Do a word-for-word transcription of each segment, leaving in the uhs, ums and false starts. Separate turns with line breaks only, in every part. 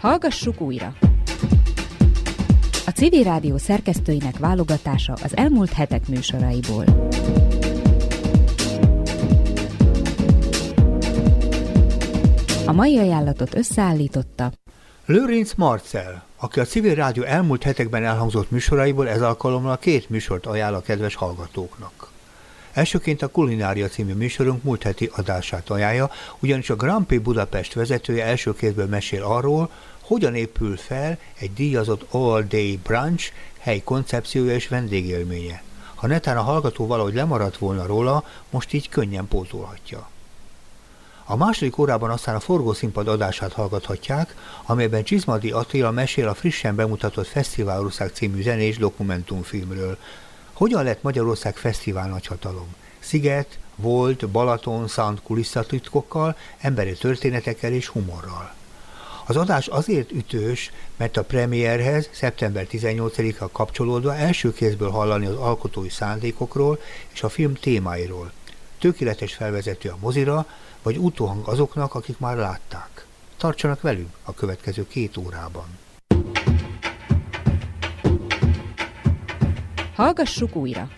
Hallgassuk újra! A Civil Rádió szerkesztőinek válogatása az elmúlt hetek műsoraiból. A mai ajánlatot összeállította
Lőrinc Marcell, aki a Civil Rádió elmúlt hetekben elhangzott műsoraiból ez alkalommal két műsort ajánl a kedves hallgatóknak. Elsőként a Kulinária című műsorunk múlt heti adását ajánlja, ugyanis a Grand Prix Budapest vezetője első kézből mesél arról, hogyan épül fel egy díjazott all-day brunch hely koncepciója és vendégélménye. Ha netán a hallgató valahogy lemaradt volna róla, most így könnyen pótolhatja. A második órában aztán a Forgószínpad adását hallgathatják, amelyben Csizmadi Attila mesél a frissen bemutatott Fesztiválország című zenés dokumentumfilmről. Hogyan lett Magyarország fesztivál nagyhatalom? Sziget, Volt, Balaton, Szant kulisszatitkokkal, emberi történetekkel és humorral. Az adás azért ütős, mert a premierhez szeptember tizennyolcadikán kapcsolódva első kézből hallani az alkotói szándékokról és a film témáiról. Tökéletes felvezető a mozira, vagy utóhang azoknak, akik már látták. Tartsanak velünk a következő két órában.
Hallgassuk újra!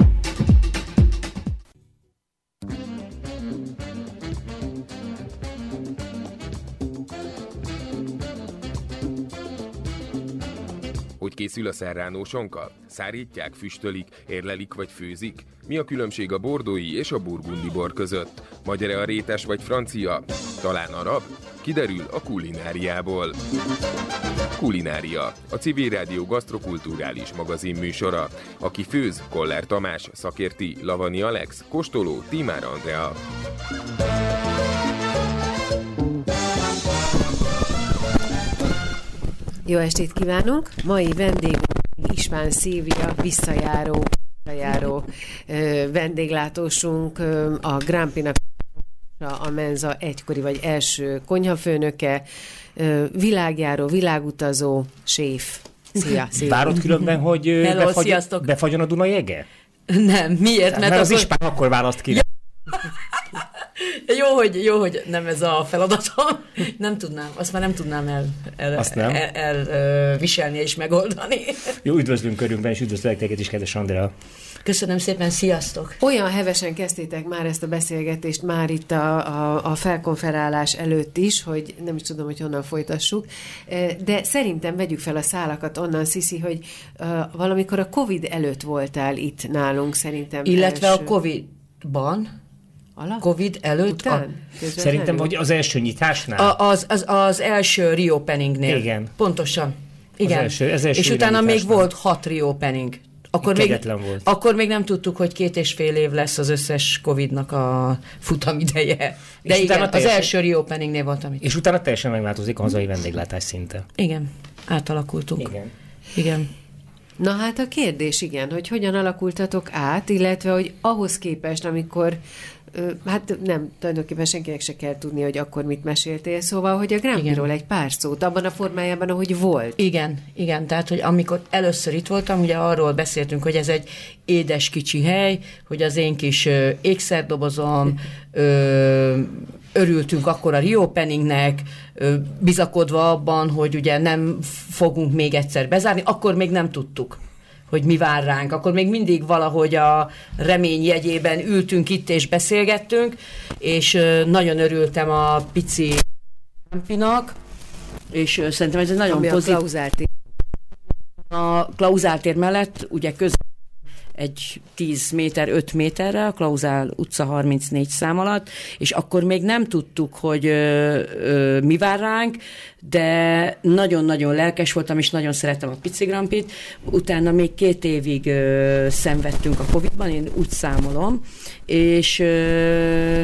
Hogy készül a szerránósonka? Szárítják, füstölik, érlelik vagy főzik? Mi a különbség a bordói és a burgundi bor között? Magyar-e a rétes vagy francia? Talán arab? Kiderül a kulináriából. Kulinária, a Civil Rádió gasztrokulturális magazin műsora. Aki főz, Koller Tamás, szakérti, Lavani Alex, kóstoló, Tímár Andrea.
Jó estét kívánok! Mai vendégünk Ispán Szilvia, visszajáró, visszajáró ö, vendéglátósunk, ö, a Grand Prix-nak a Menza egykori vagy első konyhafőnöke, ö, világjáró, világutazó, séf. Szia, Szilvia!
Várod különben, hogy
Hello,
befagy, befagyjon a Duna jege?
Nem, miért?
Mert, mert az akkor... Ispán akkor választ ki.
Ja. Jó, hogy, jó, hogy nem ez a feladatom. Nem tudnám, azt már nem tudnám el, el,
nem.
el, el, el viselni és megoldani.
Jó, üdvözlünk körünkben, és üdvözlök téged is, kedves Andrea.
Köszönöm szépen, sziasztok! Olyan hevesen kezdtétek már ezt a beszélgetést, már itt a, a, a felkonferálás előtt is, hogy nem is tudom, hogy honnan folytassuk, de szerintem vegyük fel a szálakat onnan, Sziszi, hogy uh, valamikor a Covid előtt voltál itt nálunk, szerintem.
Illetve
első...
a Covid-ban.
Alap?
Covid előtt? A...
Szerintem, hogy az első nyitásnál?
A, az, az, az első reopeningnél.
Igen.
Pontosan. Igen.
Az első, az első
és utána még volt hat reopening. Akkor még,
volt.
akkor még nem tudtuk, hogy két és fél év lesz az összes Covidnak a futamideje. De és igen, teljesen, az első reopeningnél voltam itt.
És utána teljesen megváltozik a hazai vendéglátás szinte.
Igen, átalakultunk.
Igen.
Igen.
Na hát a kérdés, igen, hogy hogyan alakultatok át, illetve hogy ahhoz képest, amikor, hát nem, tulajdonképpen senkinek se kell tudni, hogy akkor mit meséltél, szóval, hogy a Grand Prix-ról egy pár szót, abban a formájában, ahogy volt.
Igen, igen, tehát, hogy amikor először itt voltam, ugye arról beszéltünk, hogy ez egy édes kicsi hely, hogy az én kis ö, ékszerdobozom, ö, örültünk akkor a reopeningnek, bizakodva abban, hogy ugye nem fogunk még egyszer bezárni, akkor még nem tudtuk, hogy mi vár ránk. Akkor még mindig valahogy a remény jegyében ültünk itt és beszélgettünk, és nagyon örültem a pici Rampinak, és szerintem ez egy nagyon
ami
pozitív...
a Klauzáltér.
A Klauzáltér mellett ugye közel egy tíz méter, öt méterre, a Klauzál utca harmincnégy szám alatt, és akkor még nem tudtuk, hogy ö, ö, mi vár ránk, de nagyon-nagyon lelkes voltam, és nagyon szerettem a Pici Grand Prix-t. Utána még két évig ö, szenvedtünk a Covid-ban, én úgy számolom, és... Ö,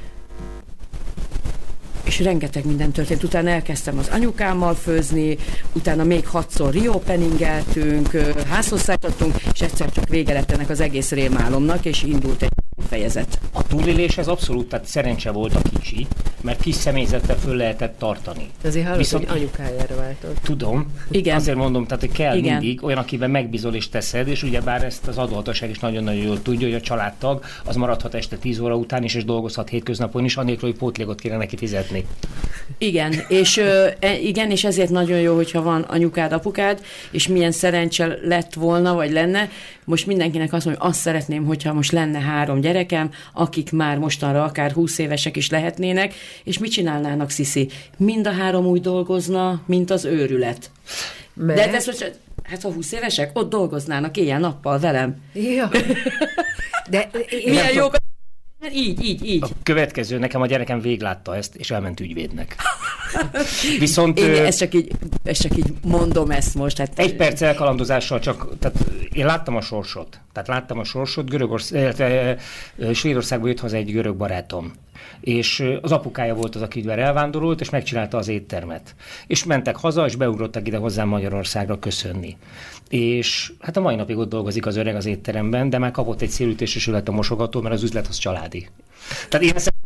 és rengeteg minden történt. Utána elkezdtem az anyukámmal főzni, utána még hatszor reopeningeltünk, házhoz szállítottunk, és egyszer csak vége lett ennek az egész rémálomnak, és indult egy fejezet.
A túlélés az abszolút, tehát szerencse volt a kicsi, mert kis személyzettel föl lehetett tartani.
De azért hallott,
Viszont,
hogy anyukájára váltott.
Tudom.
Igen.
Azért mondom, tehát, hogy kell
Igen.
mindig olyan, akiben megbízol és teszed, és ugyebár ezt az adóhatóság is nagyon-nagyon jól tudja, hogy a családtag az maradhat este tíz óra után is, és dolgozhat hétköznapon is, anélkül, hogy pótlégot kéne neki fizetni.
Igen, és ö, igen, és ezért nagyon jó, hogyha van anyukád, apukád, és milyen szerencse lett volna, vagy lenne. Most mindenkinek azt mondom, hogy azt szeretném, hogyha most lenne három gyerekem, akik már mostanra akár húsz évesek is lehetnének, és mit csinálnának, Sziszi? Mind a három úgy dolgozna, mint az őrület. Mert? De ez most, hát ha húsz évesek, ott dolgoznának éjjel-nappal velem.
Ja. De
milyen jók. Így, így, így.
A következő, nekem a gyerekem véglátta ezt, és elment ügyvédnek. Viszont...
Én ezt csak így, ezt csak így mondom ezt most. Hát...
Egy perc elkalandozással csak, tehát én láttam a sorsot. Tehát láttam a sorsot, Görögország, Svédországból jött haza egy görög barátom. És az apukája volt az, akivel elvándorolt, és megcsinálta az éttermet. És mentek haza, és beugrottak ide hozzám Magyarországra köszönni. És hát a mai napig ott dolgozik az öreg az étteremben, de már kapott egy szélütéses ület a mosogató, mert az üzlet az családi. Tehát én ezt...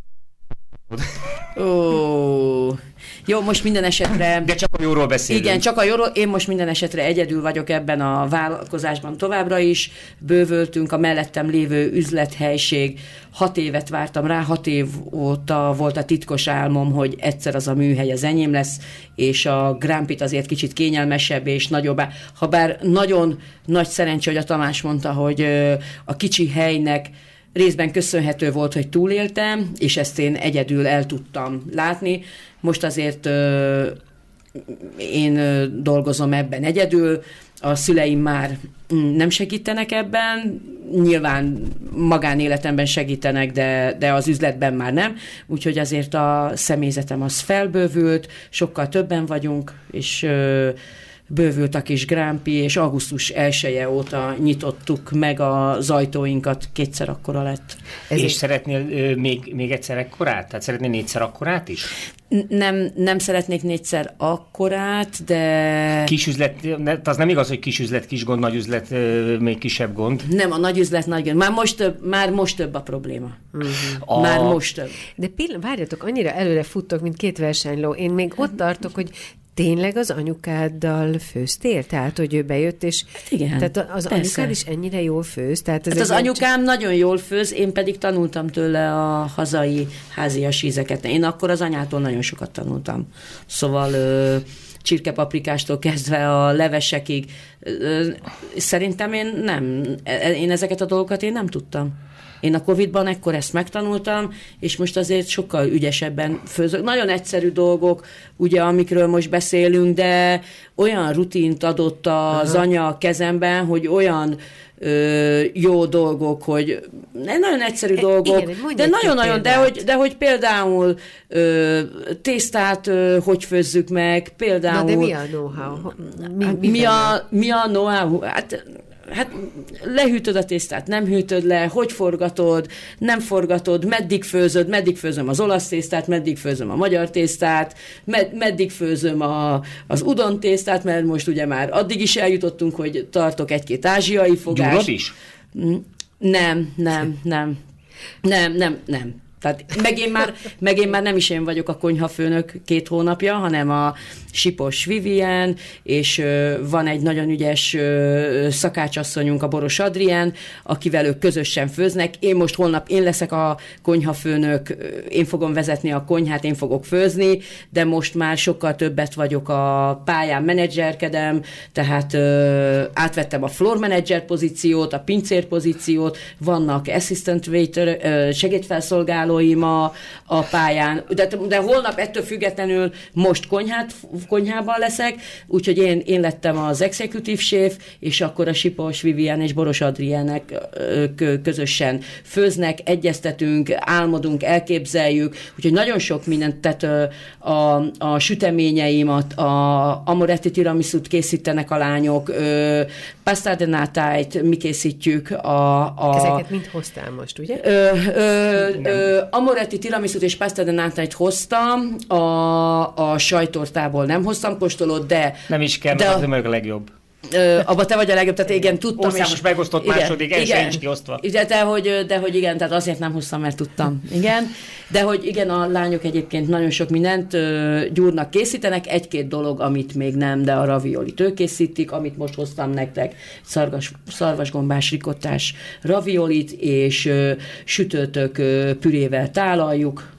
Ó, jó, most minden esetre...
De csak a jóról beszélünk.
Igen, csak a jóról. Én most minden esetre egyedül vagyok ebben a vállalkozásban továbbra is. Bővöltünk a mellettem lévő üzlethelység. Hat évet vártam rá, hat év óta volt a titkos álmom, hogy egyszer az a műhely az enyém lesz, és a Grumpyt azért kicsit kényelmesebb és nagyobb. Habár nagyon nagy szerencsé, hogy a Tamás mondta, hogy a kicsi helynek részben köszönhető volt, hogy túléltem, és ezt én egyedül el tudtam látni. Most azért ö, én ö, dolgozom ebben egyedül, a szüleim már nem segítenek ebben, nyilván magánéletemben segítenek, de, de az üzletben már nem, úgyhogy azért a személyzetem az felbővült, sokkal többen vagyunk, és ö, bővült a kis Grumpy, és augusztus elseje óta nyitottuk meg az ajtóinkat, kétszer akkora lett.
Ez és egy... szeretnél ö, még, még egyszer ekkorát? Tehát szeretnél négyszer akkorát is?
Nem, nem szeretnék négyszer akkorát, de...
Kis üzlet, az nem igaz, hogy kis üzlet, kis gond, nagy üzlet, ö, még kisebb gond.
Nem, a nagy üzlet, nagy gond. Már most több, már most több a probléma. Uh-huh. A... Már most több.
De pillanat, várjatok, annyira előre futtok, mint két versenyló. Én még ott tartok, hogy tényleg az anyukáddal főztél? Tehát, hogy ő bejött, és...
Igen,
tehát az persze. Anyukád is ennyire jól főz? Tehát
hát az anyukám csak... nagyon jól főz, én pedig tanultam tőle a hazai házias ízeket. Én akkor az anyától nagyon sokat tanultam. Szóval... Ö... csirkepaprikástól kezdve a levesekig. Szerintem én nem. Én ezeket a dolgokat én nem tudtam. Én a Covidban ekkor ezt megtanultam, és most azért sokkal ügyesebben főzök. Nagyon egyszerű dolgok, ugye, amikről most beszélünk, de olyan rutint adott az Aha. anya a kezemben, hogy olyan ö, jó dolgok, hogy nagyon egyszerű dolgok, igen, de nagyon-nagyon, de hogy, de hogy például ö, tésztát ö, hogy főzzük meg, például...
Na de mi a know-how? Mi, mi,
mi, a, mi a know-how? Hát... Hát lehűtöd a tésztát, nem hűtöd le, hogy forgatod, nem forgatod, meddig főzöd, meddig főzöm az olasz tésztát, meddig főzöm a magyar tésztát, med, meddig főzöm a, az udon tésztát, mert most ugye már addig is eljutottunk, hogy tartok egy-két ázsiai fogást.
Gyúrod is?
Nem, nem, nem. Nem, nem, nem. Tehát meg én, már, meg én már nem is én vagyok a konyhafőnök két hónapja, hanem a Sipos Vivien, és ö, van egy nagyon ügyes ö, szakácsasszonyunk, a Boros Adrien, akivel ők közösen főznek. Én most holnap én leszek a konyhafőnök, én fogom vezetni a konyhát, én fogok főzni, de most már sokkal többet vagyok a pályán, menedzserkedem, tehát ö, átvettem a floor manager pozíciót, a pincér pozíciót, vannak assistant waiter, ö, segédfelszolgálóim a, a pályán, de, de holnap ettől függetlenül most konyhát konyhában leszek, úgyhogy én, én lettem az executive chef, és akkor a Sipos Vivien és Boros Adriennek közösen főznek, egyeztetünk, álmodunk, elképzeljük, úgyhogy nagyon sok mindent, tehát a, a süteményeim, a, a Amoretti tiramisút készítenek a lányok, pasta de natáit mi készítjük. A, a,
Ezeket mind hoztál most, ugye?
Ö, ö, ö, Amoretti tiramisút és pasta de natáit hoztam, a, a sajtortából nem hoztam kóstolót, de...
Nem is kell, de, mert az meg a legjobb.
Ö, abba te vagy a legjobb, tehát igen, tudtam.
Országos megosztott igen, második, el sem nincs kiosztva.
De, de, hogy, de hogy igen, tehát azért nem hoztam, mert tudtam. Igen, de hogy igen, a lányok egyébként nagyon sok mindent ö, gyúrnak, készítenek. Egy-két dolog, amit még nem, de a raviolit ők készítik, amit most hoztam nektek, szarvas, szarvasgombás rikottás raviolit, és ö, sütőtök ö, pürével tálaljuk.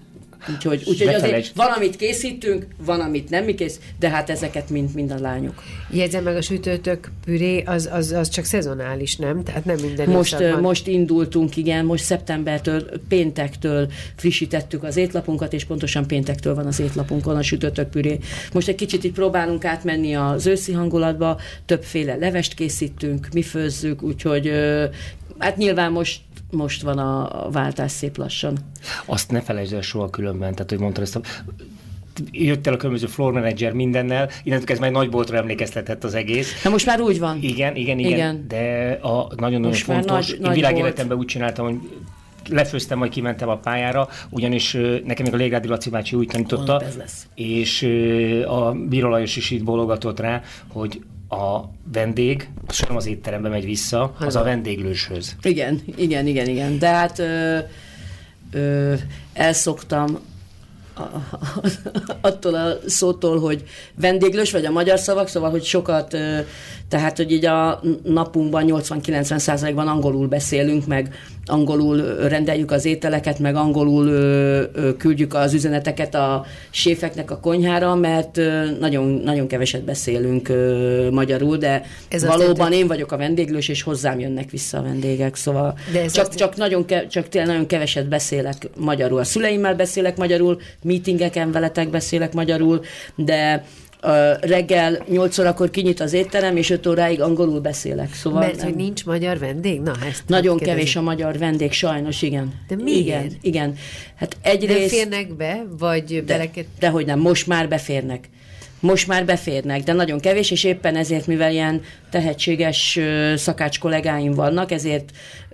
Úgyhogy, úgyhogy azért van, amit készítünk, van, amit nem mi kész, de hát ezeket mind, mind a lányok.
Jegyzem meg, a sütőtök püré, az, az, az csak szezonális, nem? Tehát nem minden
most,
évszakban.
most indultunk, igen, most szeptembertől, péntektől frissítettük az étlapunkat, és pontosan péntektől van az étlapunkon a sütőtök püré. Most egy kicsit itt próbálunk átmenni az őszi hangulatba, többféle levest készítünk, mi főzzük, úgyhogy hát nyilván most most van a váltás szép lassan.
Azt ne felejtsd el soha különben, tehát hogy mondtad ezt a... Jött el a különböző floor manager mindennel, innentől ez már nagyboltra emlékeztetett az egész.
Na most már úgy van.
Igen, igen, igen, igen. De a nagyon-nagyon fontos, nagy, én világéletemben úgy csináltam, hogy lefőztem, majd kimentem a pályára, ugyanis nekem még a Légrádi Laci bácsi úgy tanította, és a Bíró Lajos is itt bólogatott rá, hogy a vendég, az sem az étterembe megy vissza, az a vendéglőshöz.
Igen, igen, igen, igen. De hát ö, ö, elszoktam a, a, attól a szótól, hogy vendéglős, vagy a magyar szavak, szóval, hogy sokat, ö, tehát, hogy így a napunkban nyolcvan-kilencven százalékban angolul beszélünk, meg angolul rendeljük az ételeket, meg angolul ö, ö, küldjük az üzeneteket a séfeknek a konyhára, mert ö, nagyon, nagyon keveset beszélünk ö, magyarul, de ez valóban én vagyok a vendéglős, és hozzám jönnek vissza a vendégek, szóval csak, azt... csak, nagyon ke, csak tényleg nagyon keveset beszélek magyarul. A szüleimmel beszélek magyarul, meetingeken veletek beszélek magyarul, de Uh, reggel nyolc órakor kinyit az étterem, és öt óráig angolul beszélek. Szóval
Mert
nem.
hogy nincs magyar vendég? Na, ezt
nagyon kevés a magyar vendég, sajnos, igen.
De miért?
Igen, igen. Hát egyrészt...
De férnek be, vagy
de,
beleket...
Dehogy nem, most már beférnek. Most már beférnek, de nagyon kevés, és éppen ezért, mivel ilyen tehetséges ö, szakács kollégáim vannak, ezért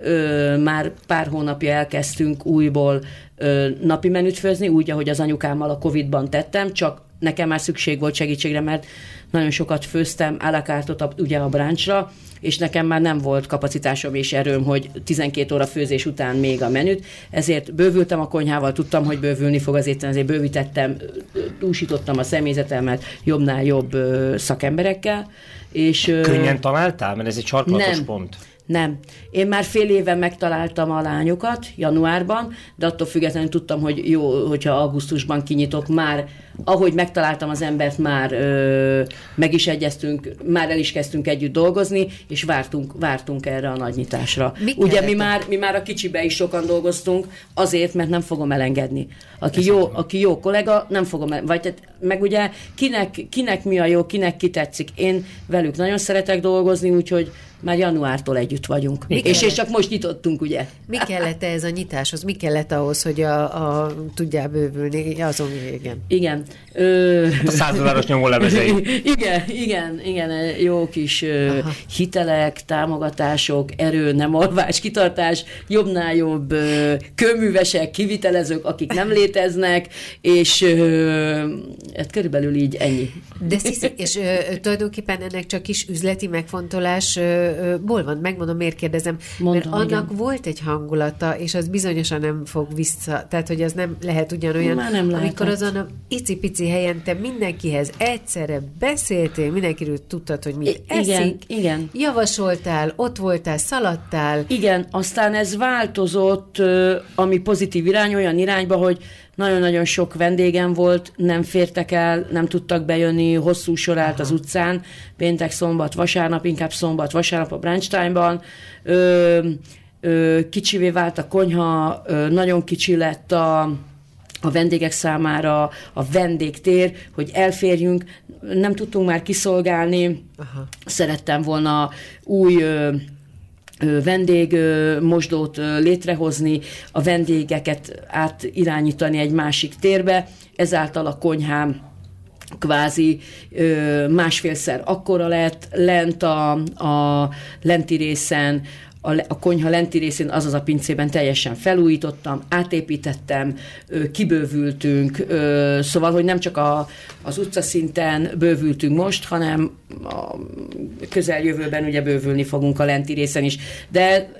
ö, már pár hónapja elkezdtünk újból ö, napi menüt főzni, úgy, ahogy az anyukámmal a Covidban tettem, csak nekem már szükség volt segítségre, mert nagyon sokat főztem à la carte ugye a brunchra, és nekem már nem volt kapacitásom és erőm, hogy tizenkét óra főzés után még a menüt, ezért bővültem a konyhával, tudtam, hogy bővülni fog az étterem, ezért bővítettem, túlsítottam a személyzetemet jobbnál jobb szakemberekkel. És,
könnyen találtál? Mert ez egy sarkalatos
nem.
pont.
Nem. Én már fél éve megtaláltam a lányokat, januárban, de attól függetlenül tudtam, hogy jó, hogyha augusztusban kinyitok, már, ahogy megtaláltam az embert, már ö, meg is egyeztünk, már el is kezdtünk együtt dolgozni, és vártunk, vártunk erre a nagy nyitásra. Mi Ugye mi már, mi már a kicsibe is sokan dolgoztunk, azért, mert nem fogom elengedni. Aki, jó, aki jó kollega, nem fogom el, vagy meg ugye kinek, kinek mi a jó, kinek ki tetszik. Én velük nagyon szeretek dolgozni, úgyhogy már januártól együtt vagyunk. Mi és, és csak most nyitottunk, ugye?
Mi kellett ez a nyitáshoz? Mi kellett ahhoz, hogy a, a tudjál bővülni azon végén?
Igen. Ö...
Hát a száz dolláros nyomólemezei.
igen, igen, igen, jó kis ö, hitelek, támogatások, erő, nem alvás, kitartás, jobbnál jobb ö, kőművesek, kivitelezők, akik nem léteznek, és ö, hát körülbelül így ennyi.
De Sziszi, és ö, tulajdonképpen ennek csak kis üzleti megfontolás ö, ból van, megmondom, miért kérdezem, Mondom, mert annak igen. volt egy hangulata, és az bizonyosan nem fog vissza, tehát, hogy az nem lehet ugyanolyan,
nem
amikor azon a icipici helyen te mindenkihez egyszerre beszéltél, mindenkiről tudtad, hogy mit I- eszik,
igen, igen.
javasoltál, ott voltál, szaladtál.
Igen, aztán ez változott, ami pozitív irány, olyan irányba, hogy nagyon-nagyon sok vendégem volt, nem fértek el, nem tudtak bejönni, hosszú sor állt az utcán, péntek, szombat, vasárnap, inkább szombat, vasárnap a brunch time-ban. Ö, ö, kicsivé vált a konyha, ö, nagyon kicsi lett a, a vendégek számára a vendégtér, hogy elférjünk, nem tudtunk már kiszolgálni. Aha. Szerettem volna új... Ö, vendégmosdót létrehozni, a vendégeket átirányítani egy másik térbe, ezáltal a konyhám kvázi másfélszer akkora lett, lent a, a lenti részen, a, a konyha lenti részén, azaz a pincében teljesen felújítottam, átépítettem, kibővültünk, szóval, hogy nem csak a, az utcaszinten bővültünk most, hanem a közeljövőben ugye bővülni fogunk a lenti részen is. De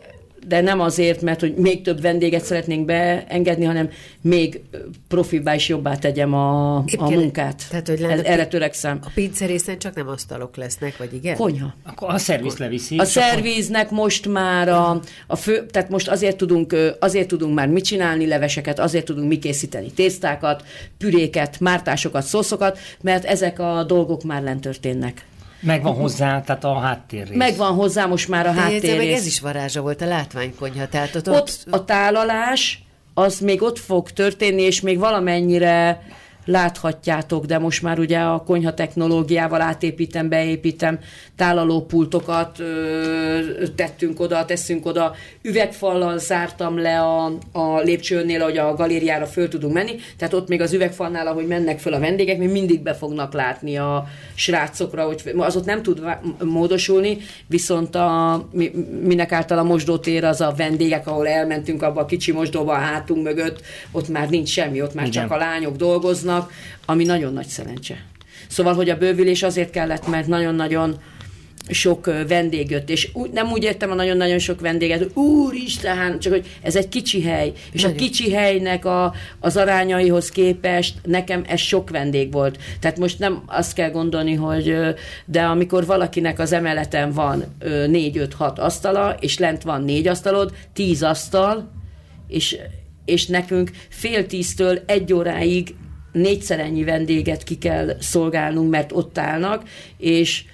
de nem azért, mert hogy még több vendéget szeretnénk beengedni, hanem még profibbá is jobbá tegyem a, a munkát.
Tehát, hogy
Ez, erre törekszem.
A pizzerészen csak nem asztalok lesznek, vagy igen?
Konyha.
Akkor a szerviz leviszi.
A szerviznek most már a, a fő, tehát most azért tudunk, azért tudunk már mit csinálni, leveseket, azért tudunk mi készíteni tésztákat, püréket, mártásokat, szószokat, mert ezek a dolgok már lent történnek.
Megvan hozzá, tehát a háttérrész.
Megvan hozzá most már a háttérrész.
Ez is varázsa volt, a látványkonyha. Tehát ott,
ott, ott a tálalás, az még ott fog történni, és még valamennyire láthatjátok, de most már ugye a konyha technológiával átépítem, beépítem, tálalópultokat ö, tettünk oda, teszünk oda, üvegfallal zártam le a, a lépcsőnél, hogy a galériára föl tudunk menni, tehát ott még az üvegfalnál, ahogy mennek föl a vendégek, még mindig be fognak látni a srácokra, hogy az ott nem tud módosulni, viszont a, minek által a mosdótér az a vendégek, ahol elmentünk abba a kicsi mosdóba a hátunk mögött, ott már nincs semmi, ott már igen. Csak a lányok dolgoznak, ami nagyon nagy szerencse. Szóval, hogy a bővülés azért kellett, mert nagyon-nagyon sok vendég jött, és úgy, nem úgy értem a nagyon-nagyon sok vendéget, hogy úristen, csak hogy ez egy kicsi hely, és nagyon. A kicsi helynek a, az arányaihoz képest nekem ez sok vendég volt. Tehát most nem azt kell gondolni, hogy de amikor valakinek az emeleten van négy, öt, hat asztala, és lent van négy asztalod, tíz asztal, és, és nekünk fél tíztől egy óráig négyszer ennyi vendéget ki kell szolgálnunk, mert ott állnak, és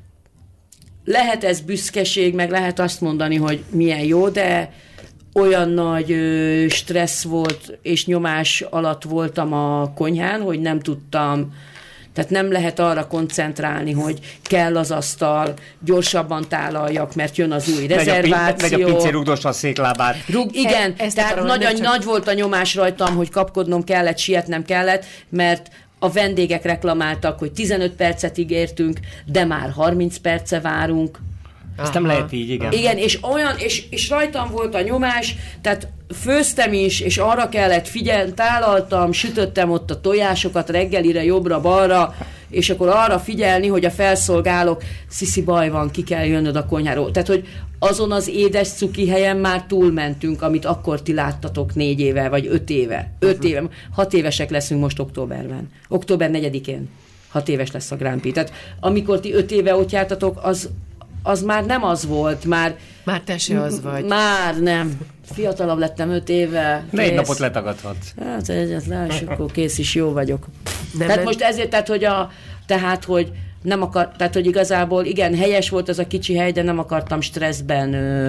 lehet ez büszkeség, meg lehet azt mondani, hogy milyen jó, de olyan nagy ö, stressz volt, és nyomás alatt voltam a konyhán, hogy nem tudtam, tehát nem lehet arra koncentrálni, hogy kell az asztal, gyorsabban tálaljak, mert jön az új rezerváció.
Megy a pincér rugdossa a széklábát.
Rug, igen,
e,
tehát nagyon csak... nagy volt a nyomás rajtam, hogy kapkodnom kellett, sietnem kellett, mert a vendégek reklamáltak, hogy tizenöt percet ígértünk, de már harminc perce várunk.
Ezt nem lehet így, igen.
Igen, és olyan, és, és rajtam volt a nyomás, tehát főztem is, és arra kellett figyelni, tálaltam, sütöttem ott a tojásokat reggelire, jobbra-balra, és akkor arra figyelni, hogy a felszolgálók, sziszi, baj van, ki kell jönnöd a konyháról. Tehát, hogy azon az édes cuki helyen már túlmentünk, amit akkor ti láttatok négy éve, vagy öt éve. Öt éve, hat évesek leszünk most októberben. Október negyedikén hat éves lesz a Grand Prix. Tehát amikor ti öt éve ott jártatok, az az már nem az volt, már...
Már te se az vagy.
Már nem. Fiatalabb lettem öt éve.
Négy napot letagadhatsz.
Hát egyet lássuk, akkor kész is, jó vagyok.
Nem,
tehát
nem.
most ezért, tehát hogy, a, tehát, hogy nem akar, tehát, hogy igazából igen, helyes volt ez a kicsi hely, de nem akartam stresszben,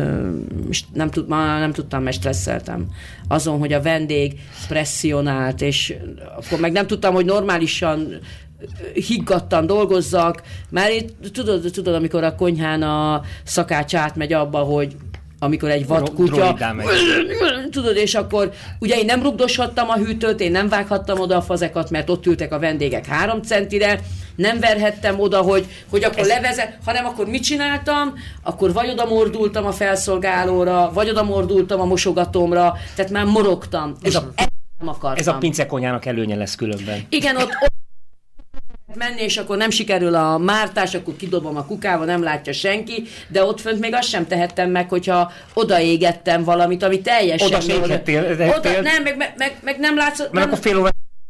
nem, tud, nem tudtam, mert stresszeltem. Azon, hogy a vendég presszionált, és akkor meg nem tudtam, hogy normálisan higgadtan dolgozzak, mert itt, tudod, tudod, amikor a konyhán a szakács átmegy abba, hogy amikor egy vadkutya, tudod, és akkor ugye én nem rugdoshattam a hűtőt, én nem vághattam oda a fazekat, mert ott ültek a vendégek három centire, nem verhettem oda, hogy, hogy akkor Ez... levezet, hanem akkor mit csináltam? Akkor vagy oda mordultam a felszolgálóra, vagy oda mordultam a mosogatómra, tehát már morogtam, ez és a, nem akartam.
Ez a pincekonyhának előnye lesz különben.
Igen, ott, ott menni, és akkor nem sikerül a mártás, akkor kidobom a kukába, nem látja senki, de ott fönt még azt sem tehettem meg, hogyha odaégettem valamit, ami teljesen...
Oda se éghettél.
Oda, nem, meg, meg, meg, meg nem látszott...
Mert
nem...
akkor fél óra...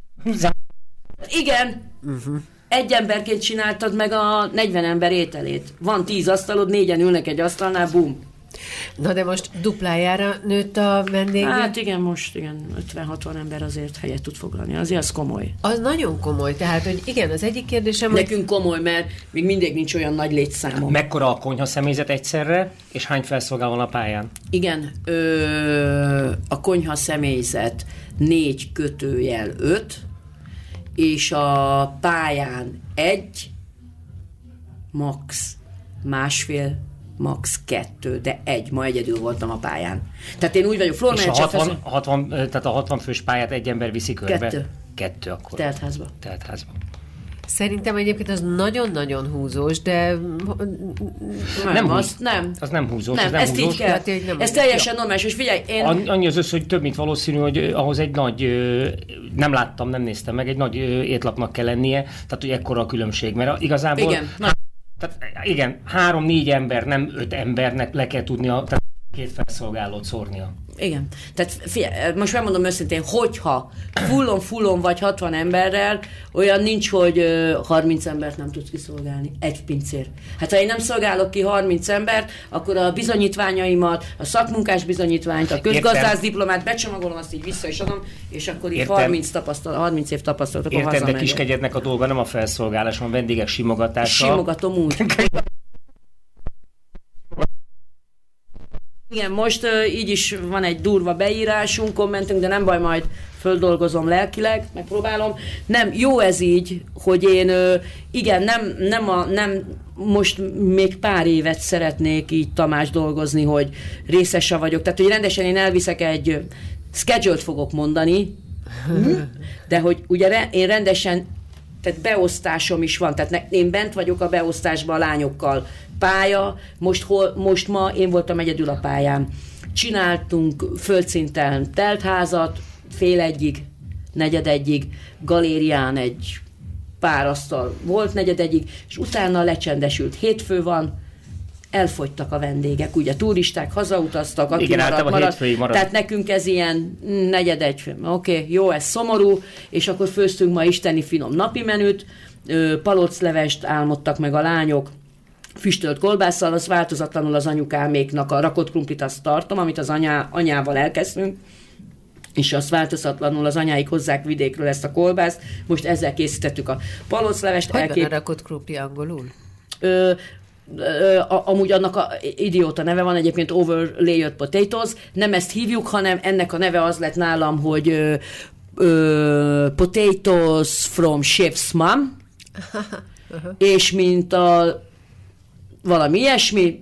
Igen. Uh-huh. Egy emberként csináltad meg a negyven ember ételét. Van tíz asztalod, négyen ülnek egy asztalnál, bum.
Na de most duplájára nőtt a vendég?
Hát igen, most igen, ötven-hatvan ember azért helyet tud foglalni, azért az komoly.
Az nagyon komoly, tehát, hogy igen, az egyik kérdésem...
Nekünk hogy... komoly, mert még mindig nincs olyan nagy létszámom.
Mekkora a konyha személyzet egyszerre, és hány felszolgáló van a pályán?
Igen, ö, a konyha személyzet négy kötőjel öt, és a pályán egy, max másfél, max kettő, de egy, ma egyedül voltam a pályán. Tehát én úgy vagyok, Florman
és a hatvan, hatvan, tehát a hatvan fős pályát egy ember viszi körbe?
Kettő.
Kettő akkor.
Teltházba.
Teltházba.
Szerintem egyébként az nagyon-nagyon húzós, de...
Nem, nem az nem.
Az nem húzós,
nem,
ez nem
ezt
húzós.
Így kell. Hát, nem ez teljesen jó. Normális, és figyelj, én...
Annyi az össz, hogy több, mint valószínű, hogy ahhoz egy nagy, nem láttam, nem néztem meg, egy nagy étlapnak kell lennie, tehát hogy ekkora a különbség, mert igazából...
Igen.
Tehát igen, három-négy ember, nem öt embernek le kell tudni, a, tehát Két felszolgálót szórnia.
Igen. Tehát figyelj, most megmondom őszintén, hogyha fullon-fullon vagy hatvan emberrel, olyan nincs, hogy harminc embert nem tudsz kiszolgálni. Egy pincér. Hát ha én nem szolgálok ki harminc embert, akkor a bizonyítványaimat, a szakmunkás bizonyítványt, a közgazdász diplomát becsomagolom, azt így vissza is adom, és akkor így harminc, tapasztal, harminc év tapasztalatok a hazamegyek.
Érted, de Kiskegyednek a dolga nem a felszolgálás, van vendégek simogatása.
Simogatom úgy. Igen, most uh, így is van egy durva beírásunk, kommentünk, de nem baj, majd földolgozom lelkileg, megpróbálom. Nem, jó ez így, hogy én, uh, igen, nem, nem, a, nem most még pár évet szeretnék így Tamás dolgozni, hogy részese vagyok. Tehát, hogy rendesen én elviszek egy uh, schedule-t fogok mondani, de hogy ugye re, én rendesen, tehát beosztásom is van, tehát ne, én bent vagyok a beosztásban a lányokkal. Pálya, most, hol, most ma én voltam egyedül a pályán. Csináltunk földszinten teltházat, fél egyig, negyed egyig, galérián egy pár asztal volt negyed egyig, és utána lecsendesült. Hétfő van, elfogytak a vendégek, ugye turisták hazautaztak, aki
igen,
maradt, maradt,
maradt.
Tehát nekünk ez ilyen negyed egy, oké, okay, jó, ez szomorú, és akkor főztünk ma isteni finom napi menüt, paloclevest álmodtak meg a lányok, füstölt kolbásszal, az változatlanul az anyukáméknak a rakott krumplit azt tartom, amit az anyá, anyával elkezdtünk, és azt változatlanul az anyáik hozzák vidékről ezt a kolbászt. Most ezzel készítettük a paloclevest.
Hogy elkép... van a rakott krumpli angolul?
Ö, ö, a, amúgy annak a idióta neve van, egyébként overlayered potatoes. Nem ezt hívjuk, hanem ennek a neve az lett nálam, hogy ö, ö, potatoes from chef's mom, uh-huh. És mint a valami ilyesmi,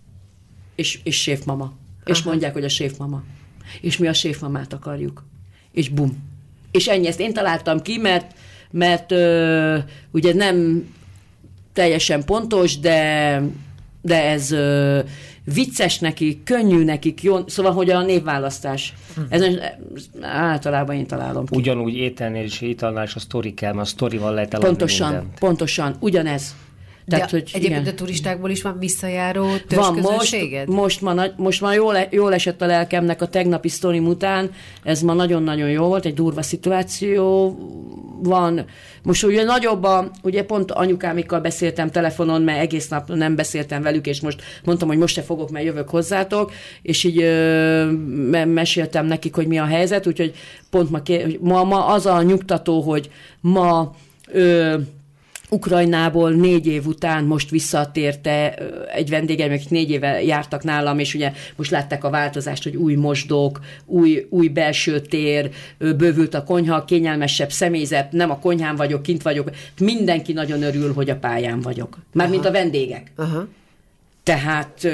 és, és séfmama. Aha. És mondják, hogy a séfmama. És mi a séfmamát akarjuk. És bum. És ennyi, ezt én találtam ki, mert, mert ö, ugye nem teljesen pontos, de, de ez ö, vicces nekik, könnyű nekik, jó, szóval, hogy a névválasztás. Hm. Ez általában én találom ki.
Ugyanúgy ételnél és ételnál is a sztori kell, mert a sztorival lehet eladni
pontosan,
mindent.
Pontosan, ugyanez. Tehát,
de
hogy
egyébként
igen.
A turistákból is van visszajáró törzsközönséged?
Van, most, most, ma, most ma jól, jól esett a lelkemnek a tegnapi sztorim után, ez ma nagyon-nagyon jó volt, egy durva szituáció van. Most ugye nagyobb a, ugye pont anyukámikkal beszéltem telefonon, mert egész nap nem beszéltem velük, és most mondtam, hogy most se fogok, mert jövök hozzátok, és így ö, meséltem nekik, hogy mi a helyzet, úgyhogy pont ma, ma, ma az a nyugtató, hogy ma ö, Ukrajnából négy év után most visszatérte egy vendégem, akik négy éve jártak nálam, és ugye most látták a változást, hogy új mosdók, új, új belső tér, bővült a konyha, kényelmesebb személyzet, nem a konyhán vagyok, kint vagyok. Mindenki nagyon örül, hogy a pályán vagyok. Mármint a vendégek. Aha. Tehát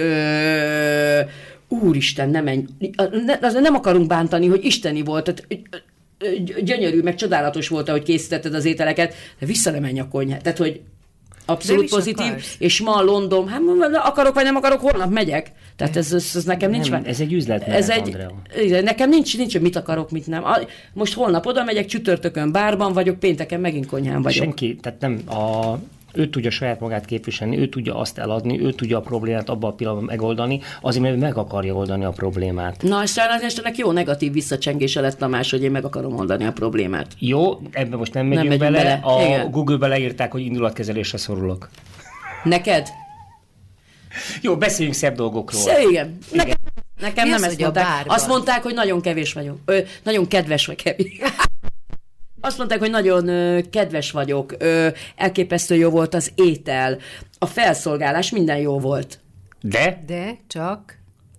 ö, úristen, nem, menj, nem akarunk bántani, hogy isteni volt. Tehát, gyönyörű, meg csodálatos volt, ahogy készítetted az ételeket, de vissza nem menj a konyhát. Tehát, hogy abszolút pozitív, akarsz. És ma London, hát akarok vagy nem akarok, holnap megyek. Tehát ez, ez, ez nekem nincs.
Nem, ez egy üzlet, ez egy,
nekem nincs, nincs, hogy mit akarok, mit nem. Most holnap oda megyek, csütörtökön bárban vagyok, pénteken megint konyhán vagyok.
Senki, tehát nem a... Ő tudja saját magát képviselni, ő tudja azt eladni, ő tudja a problémát abban a pillanatban megoldani, azért, mert meg akarja oldani a problémát.
Na, és sajnálom, jó negatív visszacsengése lett Tamás, hogy én meg akarom oldani a problémát.
Jó, ebben most nem megyünk, nem megyünk bele. bele. A igen. Google-be leírták, hogy indulatkezelésre szorulok.
Neked?
Jó, beszéljünk szebb dolgokról.
Szé, igen. Nekem, nekem nem ezt mondták. Azt mondták, hogy nagyon kevés vagyok. Ö, nagyon kedves vagy kevés. Azt mondták, hogy nagyon ö, kedves vagyok, ö, elképesztő jó volt az étel, a felszolgálás, minden jó volt.
De?
De, csak...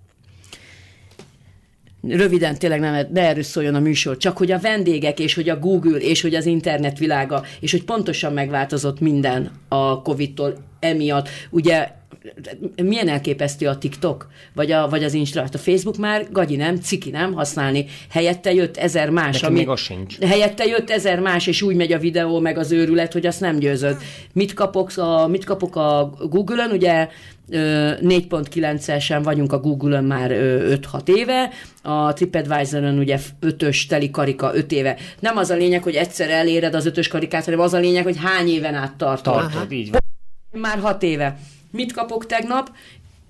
Röviden, tényleg nem, de erről szóljon a műsor, csak hogy a vendégek, és hogy a Google, és hogy az internet világa, és hogy pontosan megváltozott minden a Covid-tól emiatt. Ugye milyen elképesztő a TikTok, vagy, a, vagy az Instagram, a Facebook már gagyi nem, ciki nem használni. Helyette jött ezer más.
Nekem ami, még az sincs.
Helyette jött ezer más, és úgy megy a videó, meg az őrület, hogy azt nem győzöd. Mit kapok a, mit kapok a Google-ön? Ugye négy pont kilencesen vagyunk a Google-ön már öt-hat éve, a TripAdvisor-ön ugye ötös teli karika öt éve. Nem az a lényeg, hogy egyszer eléred az ötös karikát, hanem az a lényeg, hogy hány éven át tartod.
Tartod, így van.
Már hat éve. Mit kapok tegnap?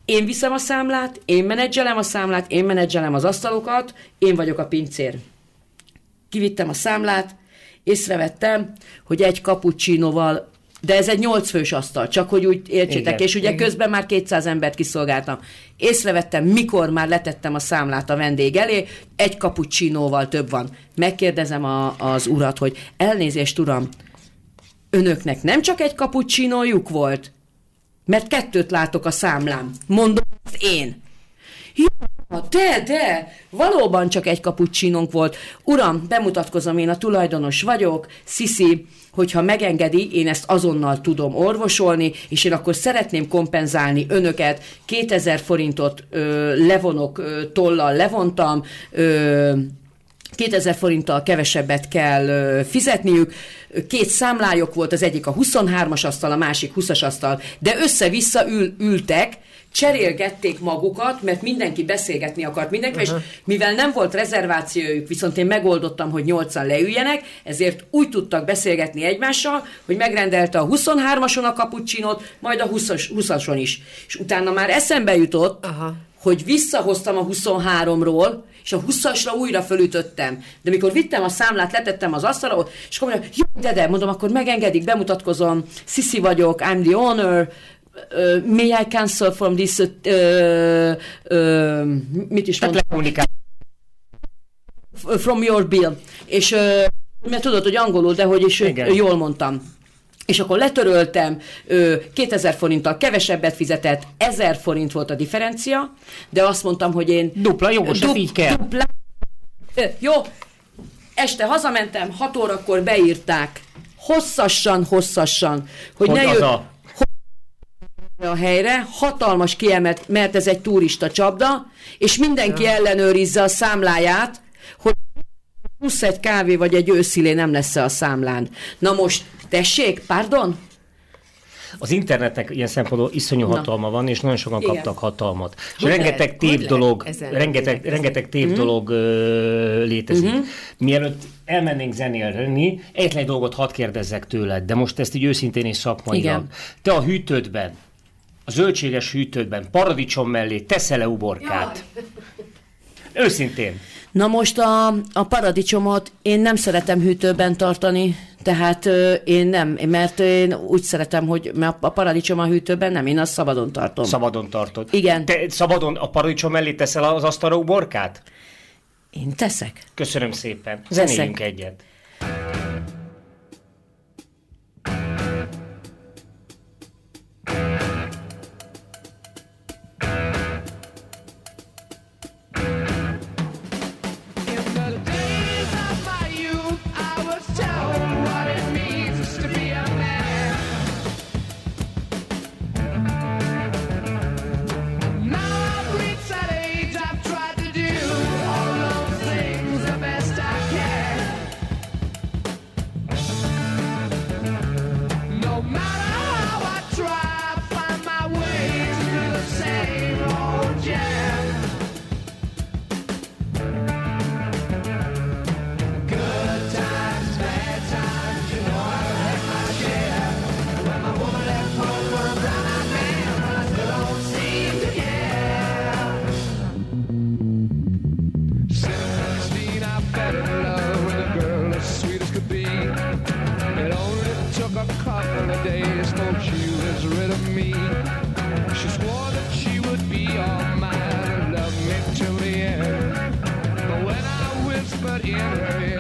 én viszem a számlát, én menedzselem a számlát, én menedzselem az asztalokat, én vagyok a pincér. Kivittem a számlát, észrevettem, hogy egy cappuccinoval, de ez egy nyolc fős asztal, csak hogy úgy értsétek, igen, és ugye igen. Közben már kétszáz embert kiszolgáltam. Észrevettem, mikor már letettem a számlát a vendég elé, egy cappuccinóval több van. Megkérdezem a, az urat, hogy elnézést, uram, önöknek nem csak egy cappuccinójuk volt? Mert kettőt látok a számlám. Mondom, én. Ja, de, de, valóban csak egy cappuccinónk volt. Uram, bemutatkozom, én a tulajdonos vagyok, Sziszi, hogyha megengedi, én ezt azonnal tudom orvosolni, és én akkor szeretném kompenzálni önöket, kétezer forintot ö, levonok, ö, tollal levontam, ö, kétezer forinttal kevesebbet kell ö, fizetniük, két számlájuk volt, az egyik a huszonhármas asztal, a másik húszas asztal, de össze-vissza ül, ültek, cserélgették magukat, mert mindenki beszélgetni akart mindenkivel, uh-huh. és mivel nem volt rezervációjuk, viszont én megoldottam, hogy nyolcan leüljenek, ezért úgy tudtak beszélgetni egymással, hogy megrendelte a huszonhármason a cappuccinót, majd a húszason is. És utána már eszembe jutott, uh-huh. hogy visszahoztam a huszonháromról, és a húszasra újra fölütöttem. De mikor vittem a számlát, letettem az asztalra, és akkor mondja, jó, de, de, mondom, akkor megengedik, bemutatkozom, Sziszi vagyok, I'm the owner, Uh, may I cancel from this uh, uh, mit is mondtam? From your bill. És uh, mert tudod, hogy angolul, de hogy is igen. Jól mondtam. És akkor letöröltem, uh, kétezer forinttal kevesebbet fizetett, ezer forint volt a differencia, de azt mondtam, hogy én...
Dupla, jogos, du- így kell. Dupla,
uh, jó, este hazamentem, hat órakor beírták, hosszasan, hosszasan, hogy, hogy ne jön... a helyre, hatalmas kiemelt, mert ez egy turista csapda, és mindenki ja. ellenőrizze a számláját, hogy plusz egy kávé vagy egy őszilé nem lesz a számlán. Na most, tessék, pardon?
Az internetnek ilyen szempontból iszonyú Na. hatalma van, és nagyon sokan Igen. kaptak hatalmat. És rengeteg tép dolog, rengeteg, rengeteg tép mm-hmm. dolog ö, létezik. Mm-hmm. Mielőtt elmennénk zenélni, egyetlen dolgot hadd kérdezzek tőled, de most ezt így őszintén és szakmailag. Te a hűtődben, a zöldséges hűtődben, paradicsom mellé teszel-e uborkát? Jaj. Őszintén.
Na most a, a paradicsomot én nem szeretem hűtőben tartani, tehát ö, én nem, mert én úgy szeretem, hogy a paradicsom a hűtőben nem, én azt szabadon tartom.
Szabadon tartod?
Igen.
Te szabadon a paradicsom mellé teszel az asztalra uborkát?
Én teszek.
Köszönöm szépen. Zenéljünk egyet.
In her